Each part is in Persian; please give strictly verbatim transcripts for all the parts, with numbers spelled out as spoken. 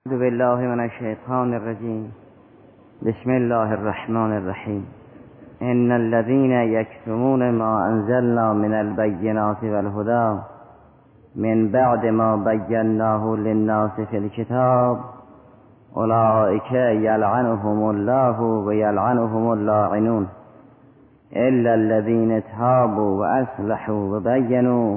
اعوذ بالله من الشیطان الرجیم. بسم الله الرحمن الرحیم. ان الذين يكتمون ما انزلنا من البينات والهدى من بعد ما بيناه للناس في الكتاب اولئك يلعنهم الله ويلعنهم اللاعنون الا الذين تابوا واصلحوا وبينوا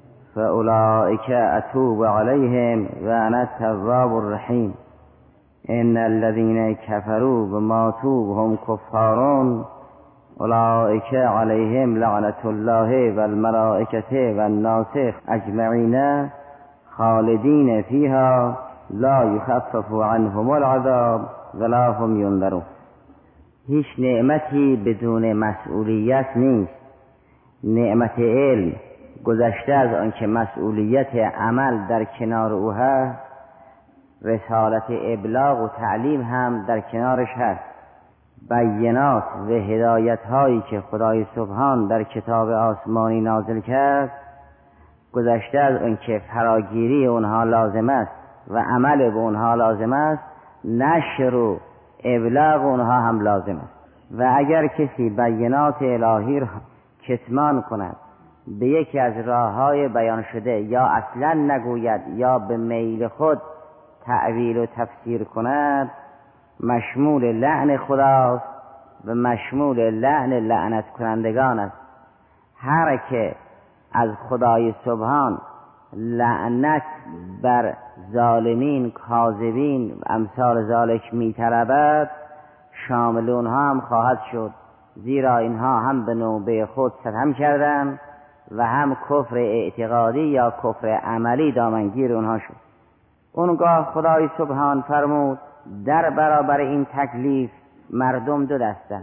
فأولئك أتوب عليهم وأنا التواب الرحيم. إن الذين كفروا وماتوا وهم كفار أولئك عليهم لعنة الله والملائكة والناس أجمعين خالدين فيها لا يخفف عنهم العذاب ولا هم ينذرون. هیچ نعمتی بدون مسئولیت نیست. نعمت علم گذشته از آنکه مسئولیت عمل در کنار او هست، رسالت ابلاغ و تعلیم هم در کنارش هست. بینات و هدایت هایی که خدای سبحان در کتاب آسمانی نازل کرد، گذشته از آنکه فراگیری اونها لازم است و عمل به اونها لازم است، نشر و ابلاغ اونها هم لازم است. و اگر کسی بینات الهی را کتمان کند، به یکی از راه‌های بیان شده یا اصلا نگوید یا به میل خود تأویل و تفسیر کند، مشمول لعن خداست و مشمول لعن لعنت کنندگان است. هر که از خدای سبحان لعنت بر ظالمین، کاذبین و امثال ذالک می‌طلبد، شامل اونها هم خواهد شد، زیرا اینها هم به نوبه خود ستم کردند و هم کفر اعتقادی یا کفر عملی دامنگیر اونها شد. اونگاه خدای سبحان فرمود در برابر این تکلیف مردم دو دستن،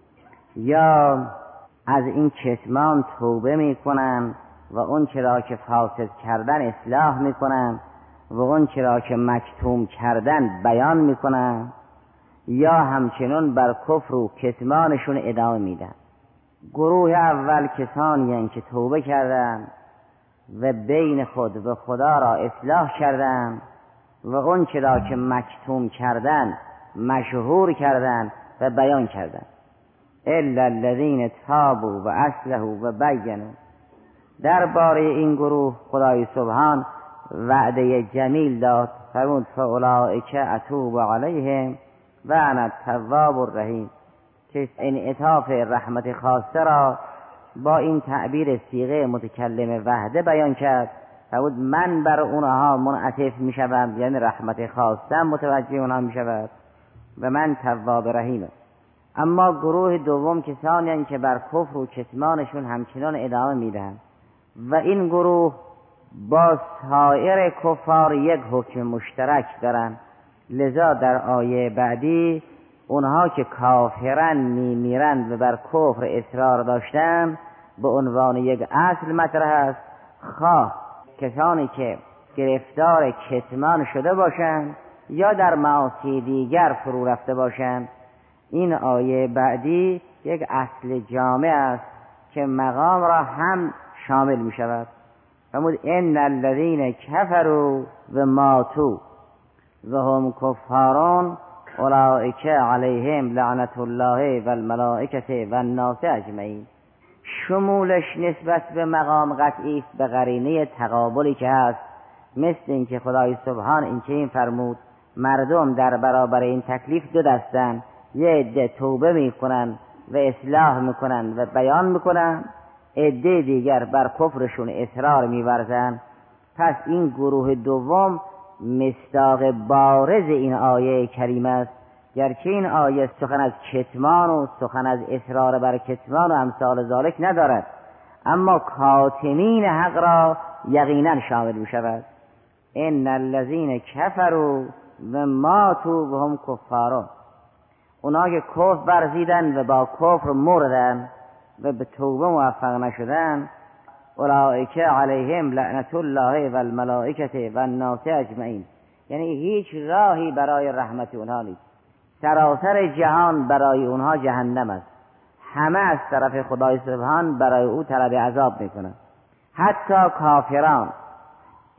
یا از این کتمان توبه میکنن و اون چرا که فاسد کردن اصلاح میکنن و اون چرا که مکتوم کردن بیان میکنن، یا همچنین بر کفر و کتمانشون ادامه میدن. گروه اول کسانی هستند که توبه کردند و بین خود و خدا را اصلاح کردند و اون چرا که مکتوم کردند مشهور کردند و بیان کردند. الا الذین تابوا و اصلحوا و بینوا. درباره این گروه خدای سبحان وعده جمیل داد، فرمود فاولئک اتوب علیهم و انا التواب الرحیم، که انعطاف رحمت خاصه را با این تعبیر صیغه متکلم وحده بیان کرد. فرمود من بر اونها منعطف می شوم، یعنی رحمت خاصه متوجه اونها می شود و من تواب رحیمم. اما گروه دوم کسانی هستند که بر کفر و کتمانشون همچنان ادامه میدن و این گروه با سایر کفار یک حکم مشترک دارن. لذا در آیه بعدی اونها که کافرن میمیرند و بر کفر اصرار داشتن به عنوان یک اصل مطرح است، خواه کسانی که گرفتار کتمان شده باشند یا در معاصی دیگر فرو رفته باشند. این آیه بعدی یک اصل جامع است که مقام را هم شامل می شود. فرمود ان الذین کفروا و ماتوا و هم کفارون اولئک علیهم لعنت الله و الملائکه و الناس اجمعین. شمولش نسبت به مقام قطعی است به قرینه تقابلی که هست، مثل این که خدای سبحان این که این فرمود مردم در برابر این تکلیف دو دستن، یه عده توبه میکنن و اصلاح میکنن و بیان میکنن، عده دیگر بر کفرشون اصرار میورزن. پس این گروه دوم مصداق بارز این آیه کریم است. گرچه این آیه سخن از کتمان و سخن از اصرار بر کتمان و امثال ذالک ندارد، اما کاتمین حق را یقینا شامل می شود. ان الذین کفروا و ماتوا و هم کفارون. اونا که کفر ورزیدن و با کفر مردن و به توبه موفق نشدن، اولئک علیهم لعنت الله و الملائکه و الناس اجمعین. یعنی هیچ راهی برای رحمت اونها نیست، سراسر جهان برای اونها جهنم است. همه از طرف خدای سبحان برای او طلب عذاب میکنند. حتی کافران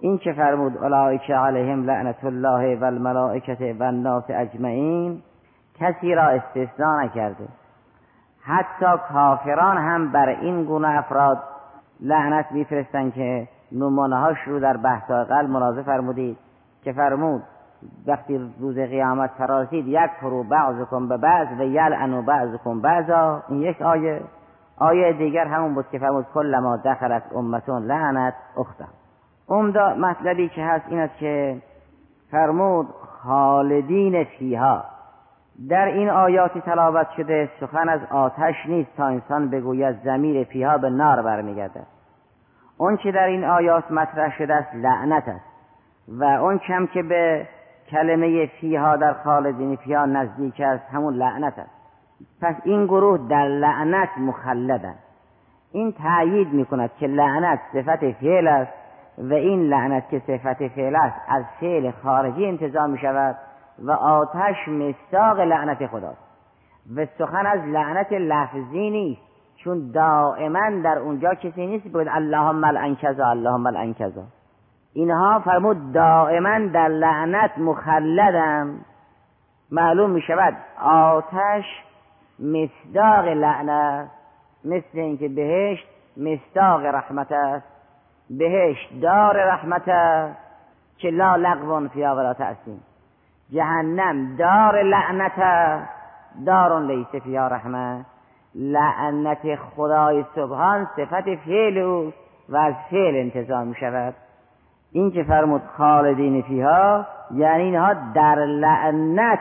این که فرمود اولئک علیهم لعنت الله و الملائکه و الناس اجمعین کسی را استثناء نکرده، حتی کافران هم بر این گونه افراد لعنت میفرستند که نمونه هاش رو در بحث قبل ملاحظه فرمودید که فرمود وقتی روز قیامت فرا رسید یکفر بعضکم به بعض و یلعن بعضکم بعضا، این یک آیه. آیه دیگر همون بود که فرمود کلما دخلت امتون لعنت اختها. عمده مطلبی که هست این است که فرمود خالدین فیها. در این آیاتی تلاوت شده سخن از آتش نیست تا انسان بگوید ضمیر فیها به نار برمیگردد. اون که در این آیات مطرح شده است لعنت است و اون کم که به کلمه فیها در خالدین فیها نزدیک است همون لعنت است. پس این گروه در لعنت مخلدند. این تأیید میکند که لعنت صفت فعل است و این لعنت که صفت فعل است از فعل خارجی انتزاع میشود و آتش مصداق لعنت خداست و سخن از لعنت لفظی نیست، چون دائما در اونجا کسی نیست بگوید اللهم لعن کذا اللهم لعن کذا. اینها فرمود دائما در لعنت مخلدند. معلوم می شود آتش مصداق لعنت، مثل اینکه بهشت مصداق رحمت است. بهشت دار رحمت است که لا لغو فیها ولا تأثیم. جهنم دار لعنت است، دار لیس فیها رحمت. لعنت خدای سبحان صفت فعل اوست و از فعل انتزاع می شود. این که فرمود خالدین فیها یعنی اینها در لعنت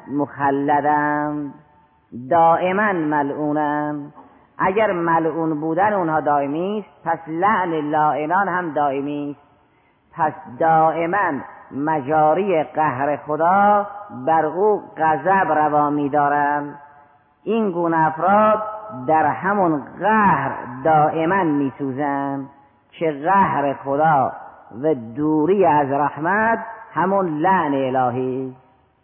مخلدند، دائما ملعونند. اگر ملعون بودن اونها دائمی است پس لعن لاعنان هم دائمی است. پس دائما مجاری قهر خدا بر او غضب روا می‌دارند. این گونه افراد در همون قهر دائما می‌سوزند که قهر خدا و دوری از رحمت همون لعن الهی.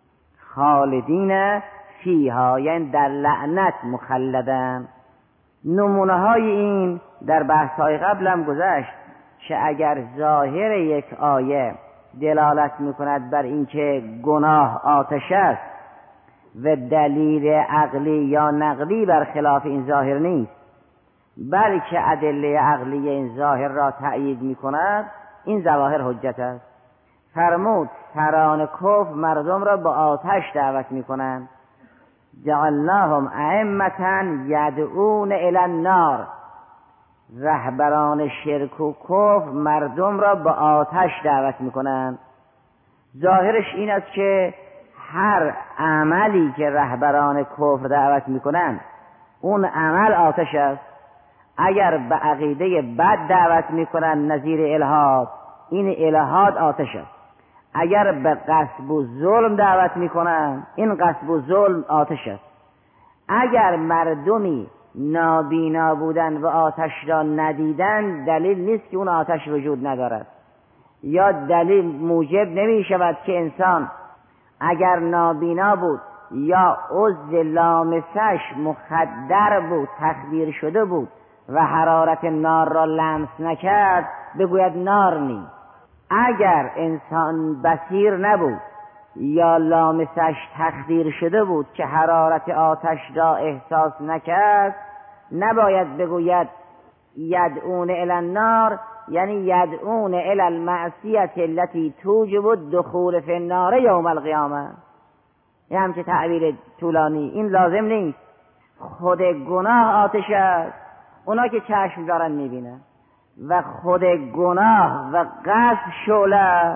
خالدین فیها یعنی در لعنت مخلدن. نمونه های این در بحث های قبل هم گذشت که اگر ظاهر یک آیه دلالت میکند بر اینکه گناه آتش است و دلیل عقلی یا نقلی بر خلاف این ظاهر نیست، بلکه ادله عقلی این ظاهر را تأیید میکند، این ظواهر حجت است. فرمود سران کفر مردم را به آتش دعوت میکنند. جعلناهم ائمة یدعون الی النار. رهبران شرک و کفر مردم را به آتش دعوت میکنند. ظاهرش این است که هر عملی که رهبران کفر دعوت میکنند اون عمل آتش است. اگر به عقیده بد دعوت میکنند نظیر الحاد، این الحاد آتش است. اگر به غصب و ظلم دعوت میکنند این غصب و ظلم آتش است. اگر مردمی نابینا بودن و آتش را ندیدن دلیل نیست که اون آتش وجود ندارد، یا دلیل موجب نمی شود که انسان اگر نابینا بود یا عضو لامسش مخدر بود، تخدیر شده بود و حرارت نار را لمس نکرد بگوید نار نیست. اگر انسان بصیر نبود یا لامسش تخدیر شده بود که حرارت آتش را احساس نکرد نباید بگوید یدعون الی النار، یعنی یدعون الی المعصیة التي توجب الدخول فی النار یوم القیامه. یه همچه تعبیر طولانی، این لازم نیست. خود گناه آتش است، اونا که چشم دارن میبینن، و خود گناه و قصد شعله.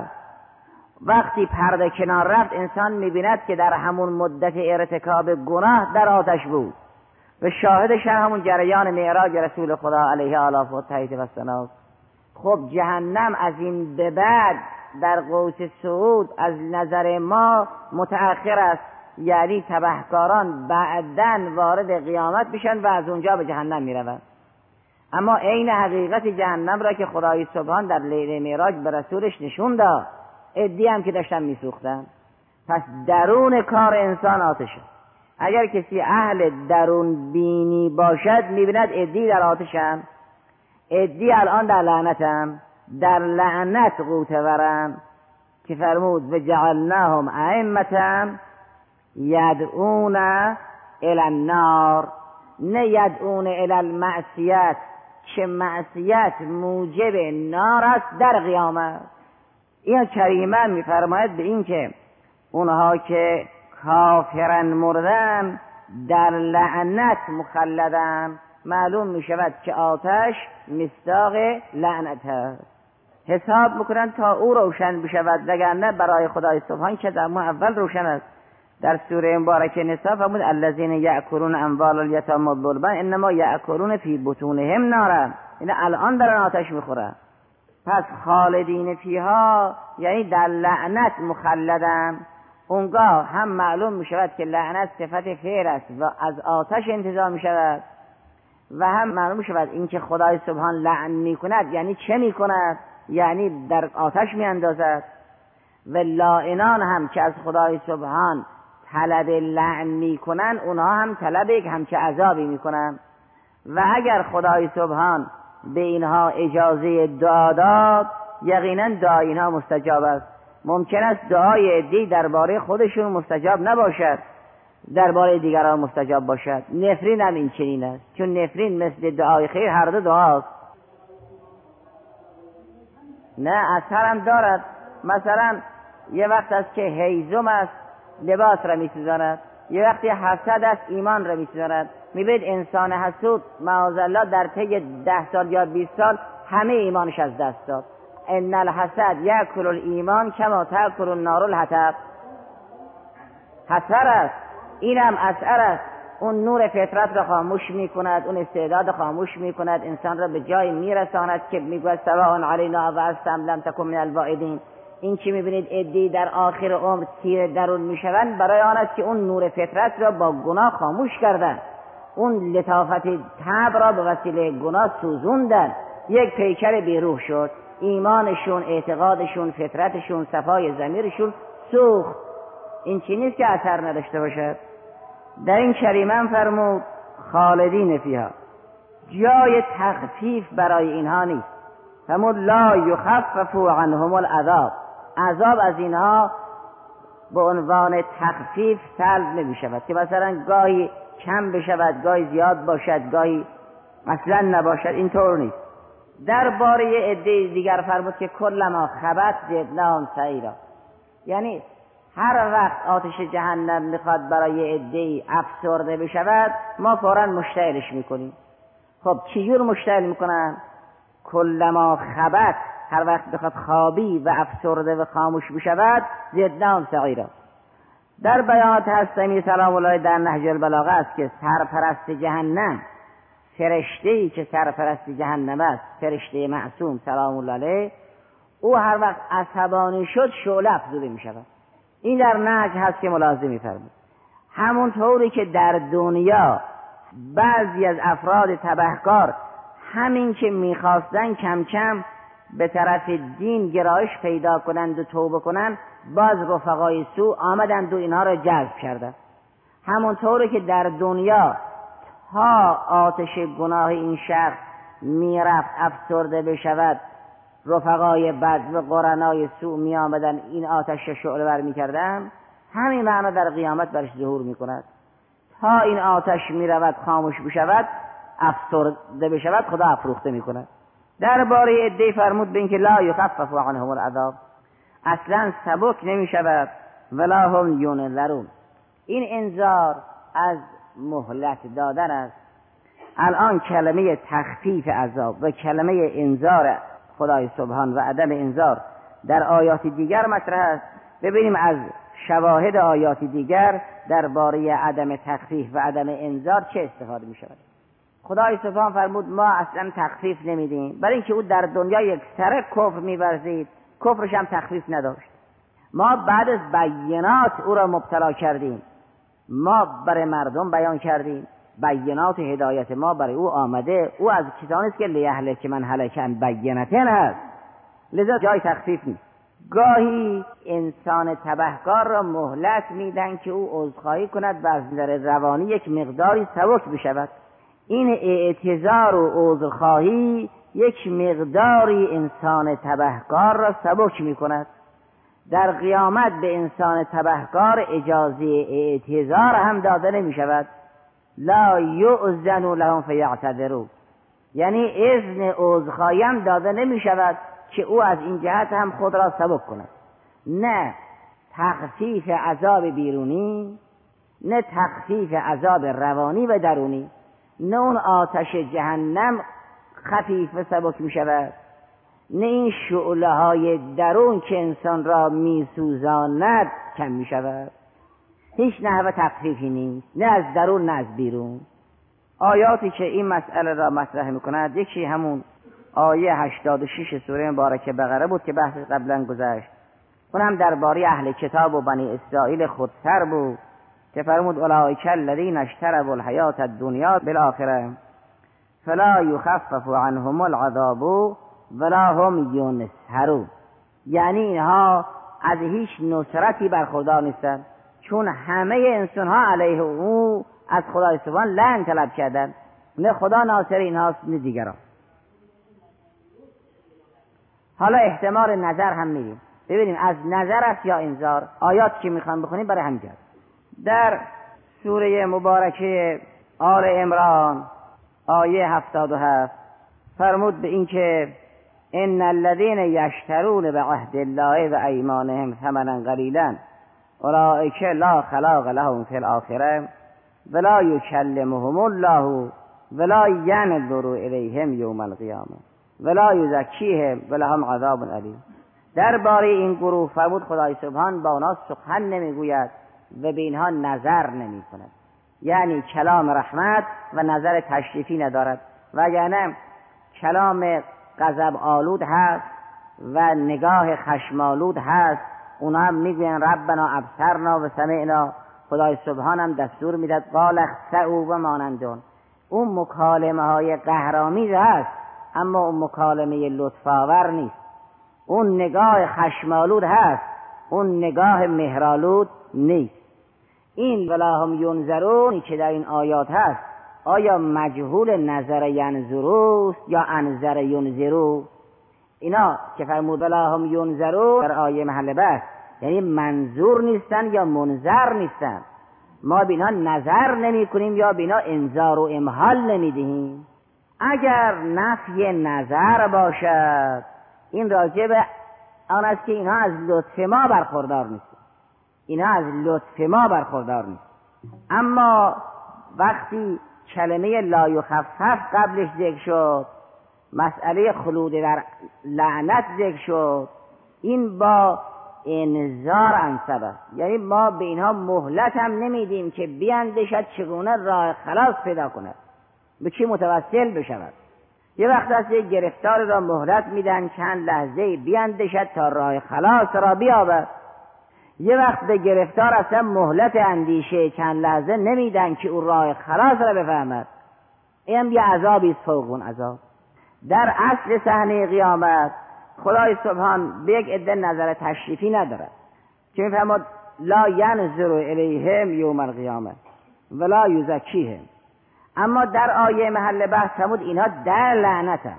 وقتی پرده کنار رفت انسان میبیند که در همون مدت ارتکاب گناه در آتش بود و شاهدش همون جریان معراج رسول خدا علیه آلاف و تایید و سناس. خب جهنم از این به بعد در قوس صعود از نظر ما متأخر است، یعنی تبهکاران بعداً وارد قیامت بشن و از اونجا به جهنم میروند. اما عین حقیقت جهنم را که خدای سبحان در لیل معراج به رسولش نشون داد، عدی هم که داشتن میسوختن. پس درون کار انسان آتشه. اگر کسی اهل درون بینی باشد میبیند عدی در آتشن، عدی الان در لعنتن، در لعنت غوطه ورند که فرمود و جعلناهم ائمة یدعون الی النار، نه یدعون الی المعصیت که معصیت موجب نار است در قیامت. این کریمه میفرماید به این که اونها که کافرن مردن در لعنت مخلدن، معلوم می شود که آتش مصداق لعنت است. حساب میکنن تا او روشن بشود، وگرنه برای خدای سبحان که در اول روشن است. در سوره مبارکه نساء فرمود الذین یأکلون اموال الیتامی ظلما انما یأکلون فی بطونهم نارا، این الان دارن آتش میخورن. پس خالدین فیها یعنی در لعنت مخلدن. اونگاه هم معلوم می شود که لعنت صفت فعل است و از آتش انتزاع می شود، و هم معلوم می شود این که خدای سبحان لعن می کند یعنی چه می کند، یعنی در آتش می اندازد. و لائنان هم که از خدای سبحان طلب لعن می کنند، اونها هم طلب یک همچه عذابی می کنند. و اگر خدای سبحان به اینها اجازه دعا داد، یقینا دعای اینها مستجاب است. ممکن است دعای عده‌ای درباره خودشون مستجاب نباشد، درباره دیگران مستجاب باشد. نفرین هم این چنین است، چون نفرین مثل دعای خیر هر دو دعاست. نه اثر هم دارد. مثلا یه وقت است که هیزم است لباس را می‌سوزاند، یه وقتی حسد است ایمان را می‌سوزاند. می‌بینید انسان حسود معاذالله در طی ده سال یا بیست سال همه ایمانش از دست داد. ان الحسد یاکل الایمان کما تاکل النار الحطب. حسر است، اینم اثر است. اون نور فطرت را خاموش می‌کند، اون استعداد خاموش می‌کند، انسان را به جای میرساند که میگوید سواء علینا و استم لم تکن من الواعدین. این که می‌بینید عده‌ای در آخر عمر تیر درون می‌شوند، برای آن است که اون نور فطرت را با گناه خاموش کردند، اون لطافت طبع را به وسیله گناه سوزوندند، یک پیکر بیروح شد. ایمانشون، اعتقادشون، فطرتشون، صفای ضمیرشون سوخت. این چی نیست که اثر نداشته باشد. در این کریمه فرمود خالدین فیها، جای تخفیف برای اینها نیست. فرمود لا یخفف عنهم العذاب، عذاب از اینها به عنوان تخفیف سلب نمی شود که مثلا گاهی کم بشود، گاهی زیاد باشد، گاهی اصلا نباشد. اینطور نیست. درباره عده دیگر فرمود که کلما خبت زدناهم سعیرا، یعنی هر وقت آتش جهنم میخواد برای عده‌ای افسرده بشود، ما فوراً مشتعلش میکنیم. خب چجور مشتعل میکنن؟ کلما خبت، هر وقت بخواد خوابی و افسرده و خاموش بشود، زدناهم سعیرا. در بیانات هستمی سلام الله در نهج البلاغه است که سرپرست جهنم، فرشته‌ای که سرپرست جهنم است، فرشته معصوم سلام الله علیه، او هر وقت عصبانی شد شعله افزوده می شود. این در نهج هست که ملاحظه می فرمود. همون طوری که در دنیا بعضی از افراد تبهکار همین که میخواستن کم کم به طرف دین گرایش پیدا کنند و توبه کنند، باز رفقای سو آمدند و اینها را جذب کردند. همون طوری که در دنیا ها آتش گناه این شخص میرفت افسرده بشود، رفقای بد و قرنای سوء می آمدن این آتش شعله ور می کردن، همین معنا در قیامت برش ظهور می کند. تا این آتش می رود خاموش بشود، افسرده بشود، خدا افروخته می کند. درباره عده فرمود به اینکه لا یخفف عنهم العذاب، اصلا سبک نمی شود، ولا هم ینذرون. این انذار از مهلت دادن است. الان کلمه تخفیف عذاب و کلمه انذار خدای سبحان و عدم انذار در آیات دیگر مطرح است. ببینیم از شواهد آیات دیگر درباره عدم تخفیف و عدم انذار چه استفاده می شود. خدای سبحان فرمود ما اصلا تخفیف نمیدیم، برای اینکه او در دنیا یک سر کفر می‌ورزید، کفرش هم تخفیف نداشت. ما بعد از بینات او را مبتلا کردیم، ما برای مردم بیان کردیم، بینات هدایت ما برای او آمده. او از کسانی است که لیهلک من هلک عن بینتین است، لذا جای تخفیف نیست. گاهی انسان تبهکار را مهلت میدن که او عذرخواهی کند و از نظر روانی یک مقداری سبک بشود. این اعتذار و عذرخواهی یک مقداری انسان تبهکار را سبک می کند. در قیامت به انسان تبهکار اجازه اعتذار هم داده نمی شود. لا یؤذن لهم فیعتذروا، یعنی اذن عذرخواهی هم داده نمی شود که او از این جهت هم خود را سبک کند. نه تخفیف عذاب بیرونی، نه تخفیف عذاب روانی و درونی. نه اون آتش جهنم خفیف و سبک می شود، نه این شعله های درون که انسان را می سوزاند کم می شود. هیچ نحوه تخفیفی نیست، نه از درون نه از بیرون. آیاتی که این مسئله را مطرح می کند، یکی همون آیه هشتاد و شش سوره مبارکه بقره بود که بحث قبلا گذشت. اون هم درباره اهل کتاب و بنی اسرائیل خودسر بود که فرمود اولئک الذین اشتروا الحیات الدنیا بالآخره فلا یخفف عنهم العذاب ولا هم ینصرون. یعنی اینها از هیچ نصرتی برخوردار نیستند، چون همه انسان ها علیه او از خدای سبحان لعن طلب کردند. نه خدا ناصر اینهاست نه دیگران. حالا احتمال نظر هم میریم ببینیم از نظر است یا انذار. آیات که میخوام بخونیم برای همین جهت. در سوره مبارکه آل عمران آیه هفتاد و هفت فرمود به این که ان الذين یشترون بعهد الله و ایمانهم ثمنا قلیلا اولئک لا خلاق لهم فی الاخره ولا یکلمهم الله ولا ینظر الیهم یوم القیامه ولا یزکیهم ولهم عذاب الیم. درباره این گروه فرمود خدای سبحان با آنها سخن نمیگوید و به اینها نظر نمی کند، یعنی کلام رحمت و نظر تشریفی ندارد، وگرنه کلام غضب آلود هست و نگاه خشم آلود هست. اونها هم میگوین ربنا ابصرنا و سمعنا. خدای سبحان هم دستور میداد قال اخسئوا و مانندون. اون مکالمه های قهرآمیز هست اما اون مکالمه لطفاور نیست. اون نگاه خشمالود هست، اون نگاه مهرآلود نیست. این ولا هم ینظرون که در این آیات هست، آیا مجهول نظر ینظروست یا انظر ینظرو؟ اینا که فرمود ولا هم ینظرون در آیه محل بحث، یعنی منظور نیستن یا منظر نیستن. ما بینا نظر نمی کنیم یا بینا انذار و امهال نمی دهیم. اگر نفی نظر باشد این راجع به آن است که اینها از لطف ما برخوردار نیست، اینها از لطف ما برخوردار نیست. اما وقتی کلمه لا یخفف قبلش ذکر شد، مسئله خلود در لعنت ذکر شد، این با انذار انصب است. یعنی ما به اینها مهلت هم نمیدیم که بیاندیشد چگونه راه خلاص پیدا کند، به چی متوسل بشود. یه وقت است یک گرفتار را مهلت میدن چند لحظه بیاندیشد تا راه خلاص را بیابد. یه وقت به گرفتار اصلا مهلت اندیشه چند لحظه نمیدن که او راه خلاص را بفهمد. این یه عذابی است فوق اون عذاب. در اصل صحنه قیامت خدای سبحان به یک عده نظر تشریفی ندارد که میفرماد لا ینظر الیهم یوم القیامه ولا یزکیهم. اما در آیه محل بحث فرمود اینها در لعنتند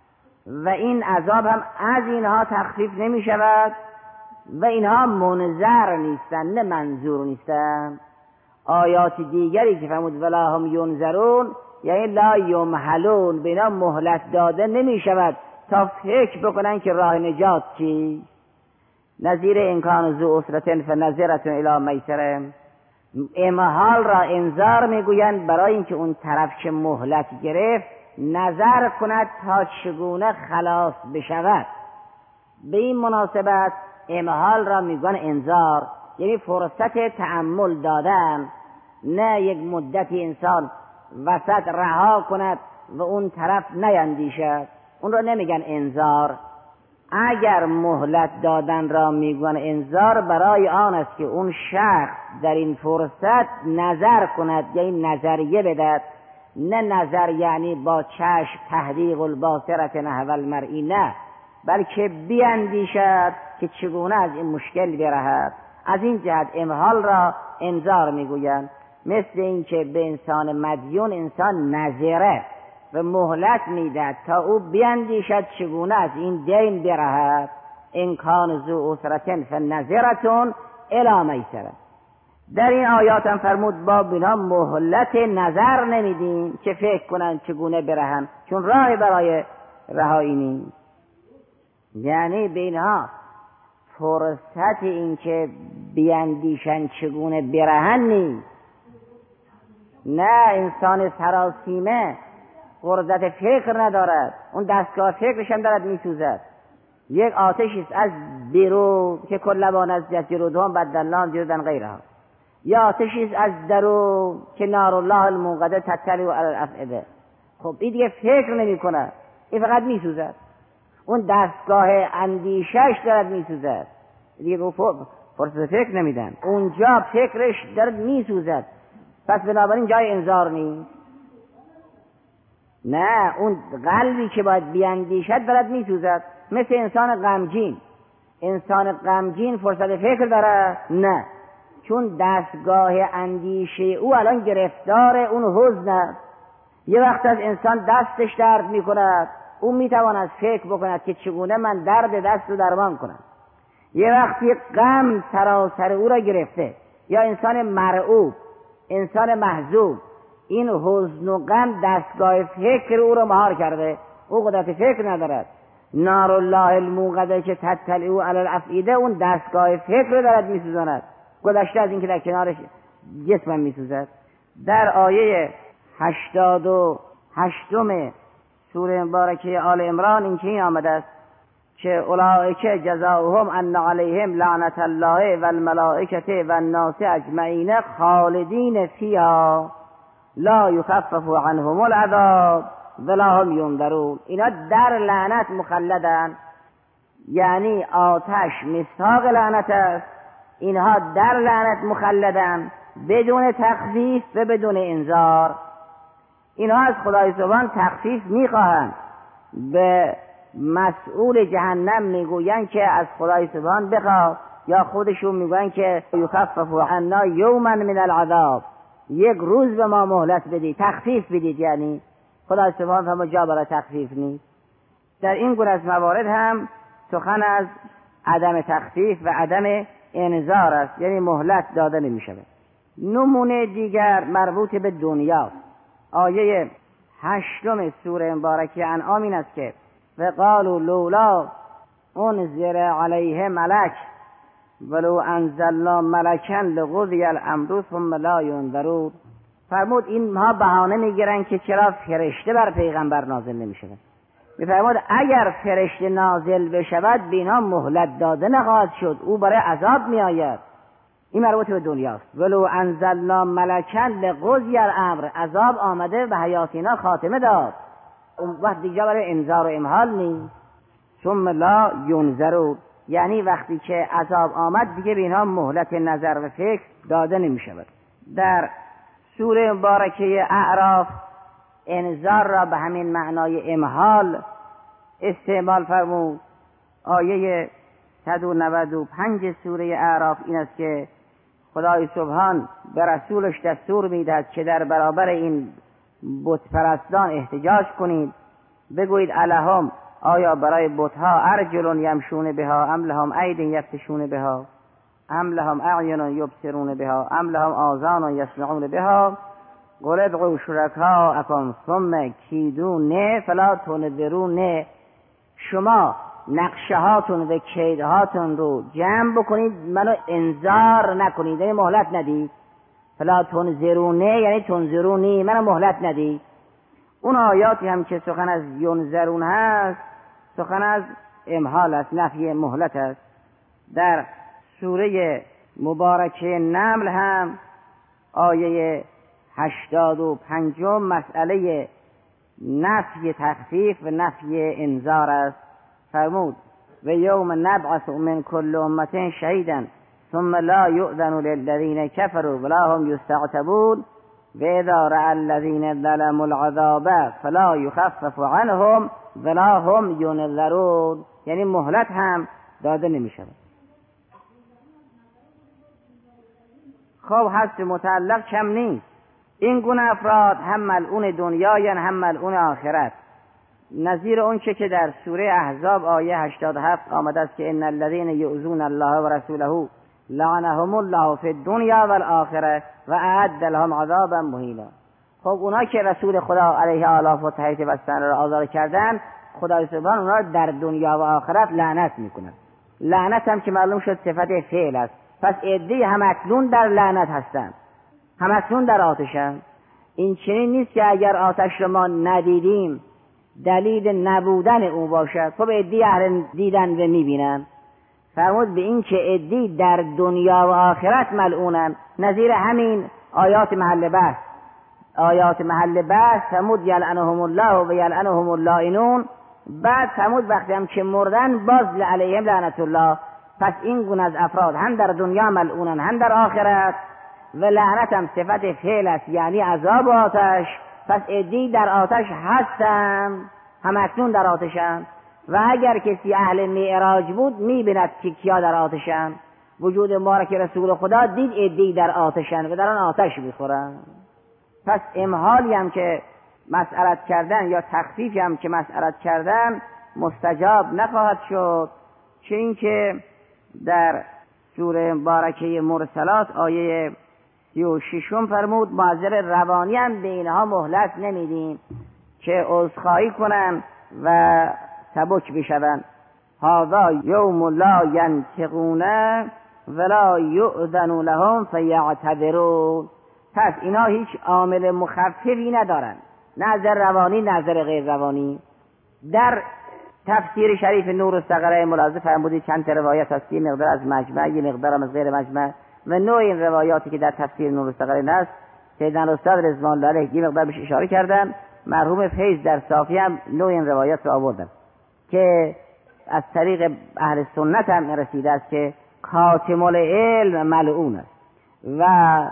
و این عذاب هم از اینها تخفیف نمی شود و اینها منظر نیستند نه منظور نیستند. آیات دیگری که فرمود ولا هم ینظرون یعنی لا یمهلون، به اینا مهلت داده نمی شود تا فکر بکنن که راه نجات چی. نظیر انکان ذو اسرة فنظرة الی میسره. امهال را انذار میگویند برای اینکه اون طرف که مهلت گرفت نظر کند تا چگونه خلاص بشود. به این مناسبت امهال را میگن انذار، یعنی فرصت تأمل دادن، نه یک مدتی انسان وسط رها کند و اون طرف نیندیشد، اون را نمیگن انذار. اگر مهلت دادن را میگن انذار برای آن است که اون شخص در این فرصت نظر کند، یعنی نظریه بدهد، نه نظر یعنی با چشم تحدیق الباصره نحو المرئی، نه، بلکه بیاندیشد که چگونه از این مشکل برهد. از این جهت امهال را انذار میگویند. مثل این که به انسان مدیون انسان نظره، و مهلت میدهد تا او بیندیشد چگونه از این دین برهد. ان کان ذو عسرة فنظرة الی میسرة. در این آیات هم فرمود با بینا مهلت نظر نمیدیم که فکر کنن چگونه برهن، چون راه برای رهایی نیست. یعنی به اینها فرصت این که بیندیشن چگونه برهن نیست. نه، انسان سراسیمه قدرت فکر ندارد، اون دستگاه فکرش هم دارد میسوزد. یک آتشی است از بیرون که کلبان از جرودهم بدلناهم جرودا غیرها، یا آتشی است از درون که نار الله الموقده تطلع علی الافئده. خب این دیگه فکر نمی کنه، این فقط میسوزد. اون دستگاه اندیشش دارد میسوزد، دیگه فرصت فکر نمیدن، اونجا فکرش دارد میسوزد. پس بنابراین جای انذار نیست. نه، اون قلبی که باید بیاندیشد دارد میسوزد. مثل انسان غمگین. انسان غمگین فرصت فکر داره؟ نه، چون دستگاه اندیشه او الان گرفتار اون حزن است. یه وقت از انسان دستش درد میکند، او میتواند فکر بکند که چگونه من درد دست رو درمان کنم. یه وقتی غم سراسر او را گرفته، یا انسان مرعوب، انسان محزوب، این حزن و غم دستگاه فکر او را مهار کرده، او قدرت فکر ندارد. نار الله الموقده که تطلع علی الافئده، اون دستگاه فکر رو دارد میسوزاند، گذشته از این که در کنارش جسمم میسوزد. در آیه هشتاد و هشتم سوره مبارکه آل عمران این چنین آمده است که اولئک جزاؤهم ان علیهم لعنت الله و الملائکه و الناس اجمعین خالدین فیها لا یخفف عنهم العذاب ولا هم ینظرون. اینا در لعنت مخلدن، یعنی آتش مستاق لعنت است، اینها در لعنت مخلدن بدون تخفیف و بدون انذار. اینها از خدای سبحان تخفیف میخواهند، به مسئول جهنم میگویند که از خدای سبحان بخواه، یا خودشون میگویند که یخفف عنا یوما من العذاب، یک روز به ما مهلت بدید، تخفیف بدید. یعنی خدای سبحان هم جا برای تخفیف نیست. در این گونه از موارد هم سخن از عدم تخفیف و عدم انذار است، یعنی مهلت داده نمی شود. نمونه دیگر مربوط به دنیاست. آیه هشتم سوره مبارکه انعام این است که وقالوا لولا انزل علیه ملک ولو انزلنا ملکا لقضی الامر ثم لا ینظرون. فرمود اینها بهانه میگیرن که چرا فرشته بر پیغمبر نازل نمیشود. میفرمود اگر فرشته نازل بشود به اینها مهلت داده نخواهد شد، او برای عذاب میآید. این مربوط به دنیاست. ولو انزلنا ملکا لقضی الامر، عذاب آمده به حیات اینا خاتمه داد، اون وقت دیگه برای انذار و امهال نیست. ثم لا ینظرون، یعنی وقتی که عذاب آمد دیگه به اینها مهلت نظر و فکر داده نمی شود. در سوره مبارکه اعراف انذار را به همین معنای امهال استعمال فرمود. آیه صد و نود و پنج سوره اعراف این است که خدای سبحان به رسولش دستور میدهد که در برابر این بت پرستان احتجاج کنید، بگویید الهم، آیا برای بتها ارجل یمشون بها ام لهم اید یبطشون بها ام لهم اعین یبصرون بها ام لهم آذان یسمعون بها قل ادعوا شرکاءکم ثم کیدون فلا تنظرون. شما نقشه هاتون و کید هاتون رو جمع بکنید، منو انذار نکنید، یعنی مهلت ندید. فلا تنظرونه یعنی تنظرونی، منو مهلت ندید. اون آیاتی هم که سخن از ینظرون هست سخن از امهال است، نفی مهلت است. در سوره مبارکه نمل هم آیه هشتاد و پنجم مسئله نفی تخفیف و نفی انذار است. فرمود و یوم نبعث من کل امت شهیدا ثم لا یؤذن للذین کفروا ولا هم یستعتبون و اذا رأى الذین ظلموا العذاب فلا یخفف عنهم ولا هم ینظرون، یعنی مهلت هم داده نمی شود. خب حس متعلق کم نیست. این گونه افراد هم ملعون دنیا یا هم ملعون آخرت، نظیر اون چه که در سوره احزاب آیه هشتاد و هفت آمده است که ان الذين يؤذون الله ورسوله لعنهم الله فی الدنیا والآخره و اعد لهم عذابا مهینا. خب اونا که رسول خدا علیه آلاف و تحیط بستن را آزار کردن، خدای سبحان اونا در دنیا و آخرت لعنت میکنند. لعنت هم که معلوم شد صفت فعل است، پس عده‌ای هم اکنون در لعنت هستند، هم اکنون در آتشند. این چنین نیست که اگر آتش را ما ندیدیم دلیل نبودن او باشد. خب عده‌ای اهل دیدن و میبینن. فرمود به این که عده‌ای در دنیا و آخرت ملعونن، نظیر همین آیات محل بحث. آیات محل بحث فرمود یلعنهم الله و یلعنهم اللائنون. بعد فرمود وقتی هم که مردن باز علیهم لعنت الله. پس این گونه از افراد هم در دنیا ملعونن هم در آخرت، و لعنت هم صفت فعل است یعنی عذاب آتش. پس عده‌ای در آتش هستند، هم اکنون در آتشند. و اگر کسی اهل معراج بود میبیند که کیا در آتشند. وجود مبارک رسول خدا دید عده‌ای در آتشند و در آن آتش میخورند. پس امهالی هم که مسئلت کردن یا تخفیفی هم که مسئلت کردن مستجاب نخواهد شد، چه اینکه در سوره مبارکه مرسلات آیه سی و ششم فرمود معذر روانی هم به اینها مهلت نمیدیم که عذرخواهی کنن و سبک بشوند. هذا یوم لا ینطقون ولا یؤذن لهم فیعتذرون. پس اینا هیچ عامل مخففی ندارن، نظر روانی نظر غیر روانی. در تفسیر شریف نور الثقلین ملاحظه فرمودید چند تا روایت هست، یه مقدار از مجمع یه مقدار از غیر مجمع، و نوع این روایاتی که در تفسیر نور الثقلین هست سیدنا استاد رضوان الله علیه یه مقدار بهش اشاره کردن. مرحوم فیض در صافی هم نوع این روایات رو آوردن که از طریق اهل سنت هم رسیده است که کاتم العلم ملعون است. و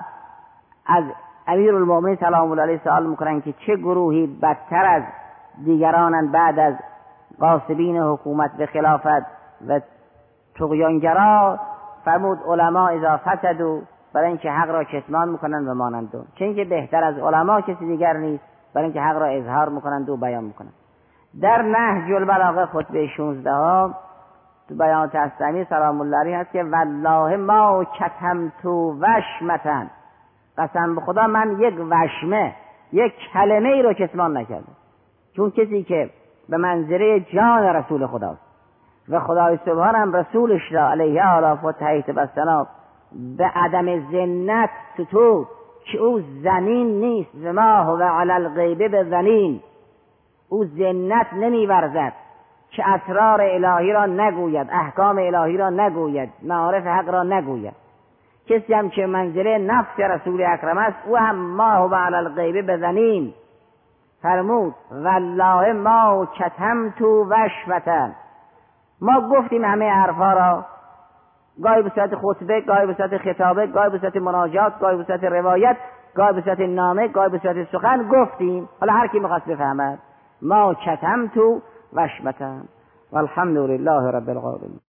از امیرالمومنین سلام الله علیه سوال میکنن که چه گروهی بدتر از دیگرانند بعد از غاصبین حکومت به خلافت و طغیانگرا؟ فرمود علما اذا فسدوا، برای اینکه حق را کتمان میکنند و مانند. چه اینکه بهتر از علما کسی دیگر نیست، برای اینکه حق را اظهار میکنند و بیان میکنند. در نهج البلاغه خطبه شانزده ها تو بیان تسلیمی سلام الله علیه هست که والله ما کتمت وشمتن، قسم به خدا من یک وشمه یک کلمه ای رو کتمان نکردم. چون کسی که به منزله جان رسول خداست و خدای سبحان هم رسولش را علیه آلاف و تحیط بستنا به عدم ذنت ستود که او زنین نیست و ما هو علی الغیب به زنین، او ذنت نمی ورزد که اسرار الهی را نگوید، احکام الهی را نگوید، معارف حق را نگوید. کسی هم که منزله نفس رسول اکرم است او هم ما هو علی الغیب به زنین. فرمود والله ما کتمت وشفتن. ما گفتیم همه حرفا را، گاهی به صورت خطبه، گاهی به صورت خطابه، گاهی به صورت مناجات، گاهی به صورت روایت، گاهی به صورت نامه، گاهی به صورت سخن گفتیم. حالا هر کی می‌خواست بفهمد ما کتمت وشفتن. والحمد لله رب العالمین.